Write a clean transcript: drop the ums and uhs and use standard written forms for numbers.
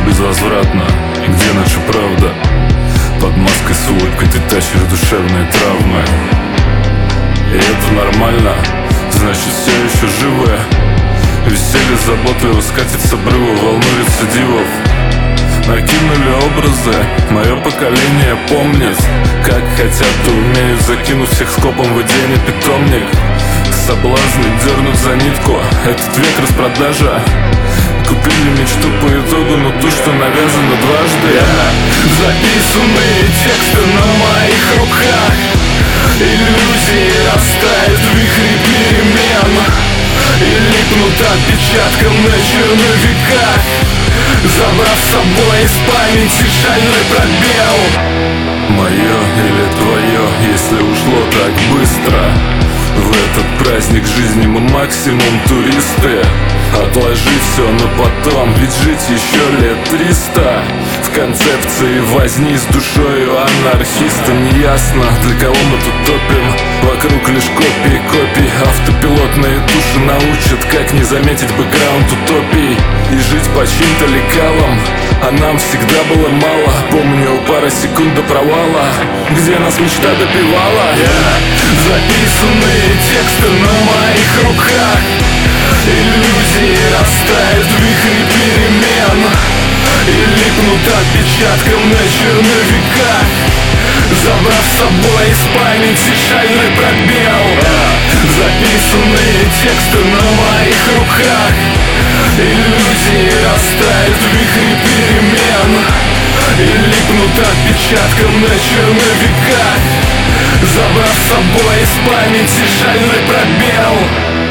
безвозвратно. Где наша правда? Под маской с улыбкой ты тащишь душевные травмы. И это нормально, значит все еще живы. Веселье заботливо скатит с обрыва волну рецидивов. Накинули образы, мое поколение помнит, как хотят и умеют, закинув всех скопом в идейный питомник. Соблазны дернут за нитку, этот век распродажа. Купили мечту по итогу, но ту, что навязано дважды. Записанные тексты на моих руках, иллюзии растают в вихре перемен и липнут отпечатком на черновиках, забрав с собой из памяти шальной пробел. Мое или твое, если ушло так быстро? В этот праздник жизни мы максимум туристы. Отложи все на потом, ведь жить еще лет 300. В концепции возни с душою анархиста. Неясно, для кого мы тут топим. Вокруг лишь копии копий. Автопилотные души научат, как не заметить бэкграунд утопий и жить по чьим-то лекалам. А нам всегда было мало. Помню пара секунд до провала, где нас мечта допевала. Записанные тексты на моих руках, иллюзии растают в вихре перемен и липнут отпечатком на черновиках, забрав с собой из памяти шальной пробел. Записанные тексты на моих руках, иллюзии растают в вихре перемен и липнут отпечатком на черновиках, забрав с собой из памяти шальной пробел.